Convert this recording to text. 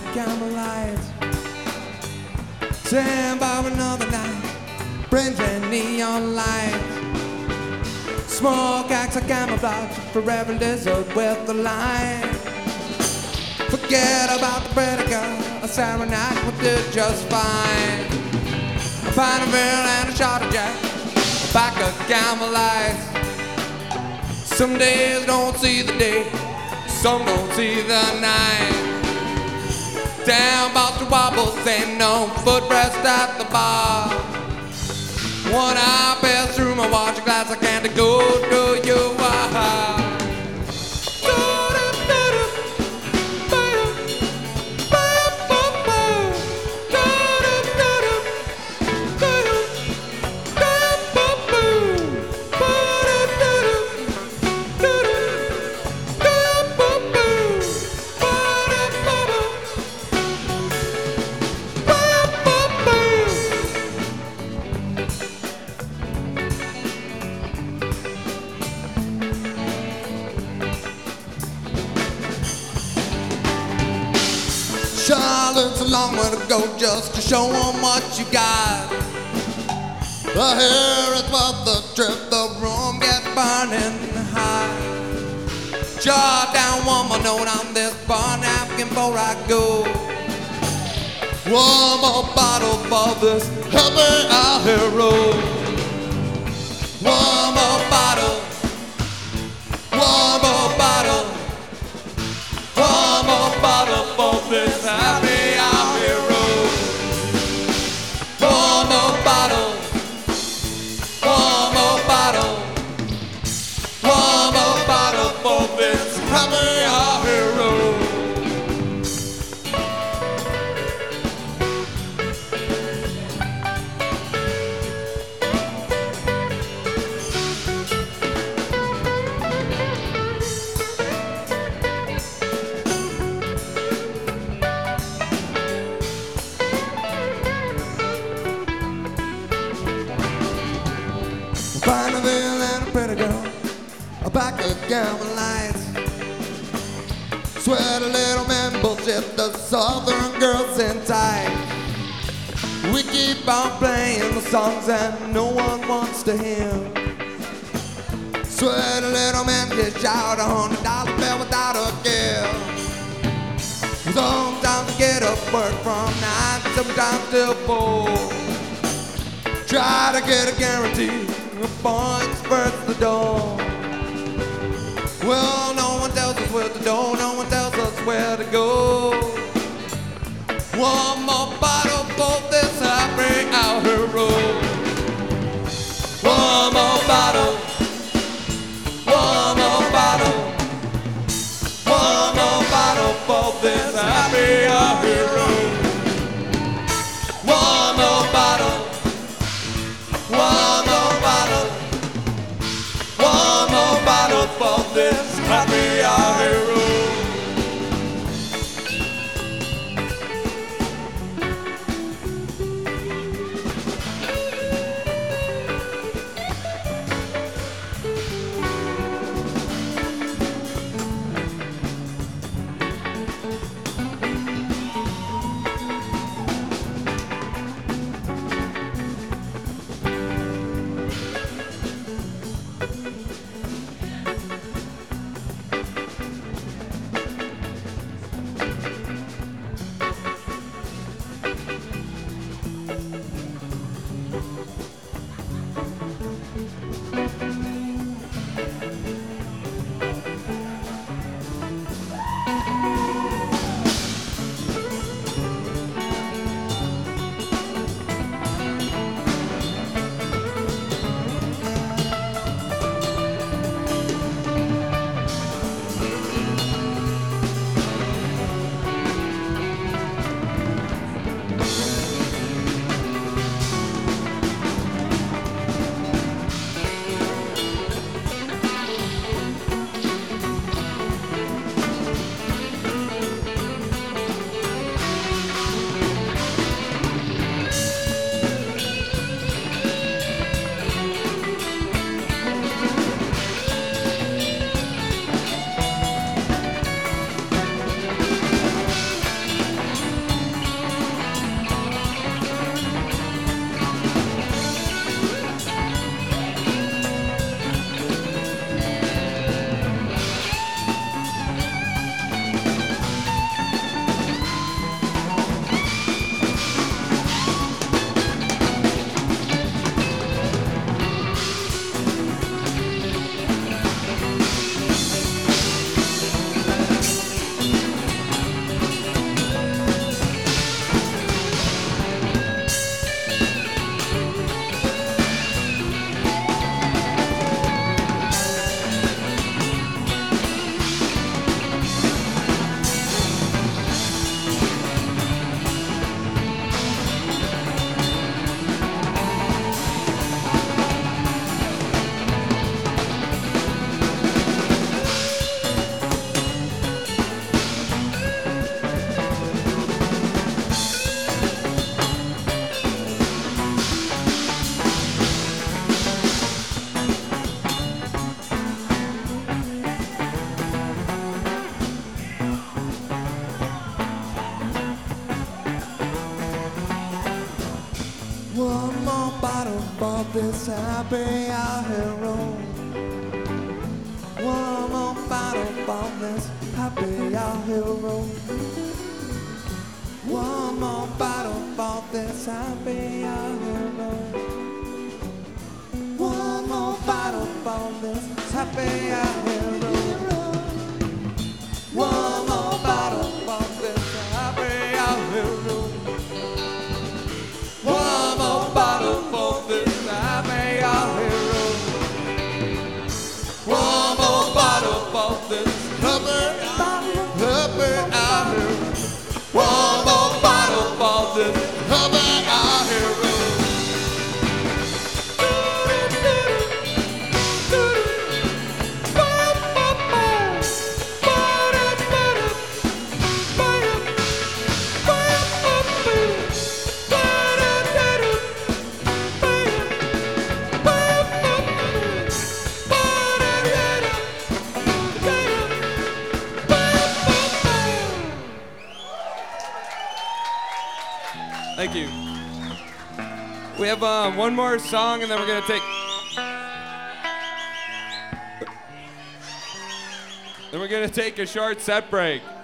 camera lights. Stand by another night, brings and neon lights. Smoke acts a camouflage, forever lizard with the light. Forget about the pretty girl, a Sarah night will do just fine. A pint of beer and a shot of Jack, a pack of camel lights. Some days don't see the day, some don't see the night. Down Boston wobbles, ain't no footrest at the bar. One eye pass through my watch, a glass of candy, go to you. Charlotte's a long way to go just to show 'em what you got. The hair is worth the trip, the room gets burning hot. Jot down one more note on this bar napkin before I go. One more bottle for this happy our hero. One more bottle, one more bottle, one more bottle for this happy our hero. One more bottle, one more bottle, one more bottle for this happy our hero. Find a bill and a pretty girl, a pack of camel lights. Swear the little man bullshit, the southern girls in tight. We keep on playing the songs that no one wants to hear. Swear the little man gets out $100 bill without a gift. Sometimes I get up work from 9, sometimes till 4. Try to get a guarantee, the points first the door. Well, no one tells us where to go, no one tells us where to go. One more bottle for this happy our hero. One more bottle, one more bottle, one more bottle for this happy our hero. One more bottle, one more bottle, one more bottle for this happy our hero. this happy hour. One more bottle for this happy hour. One more bottle for this happy hour. One more bottle for this happy hour. One more bottle for this happy hour. One more bottle for this happy hour. One more bottle for this happy hour. One more bottle for this happy hour. Thank you. We have one more song, and then we're gonna take a short set break.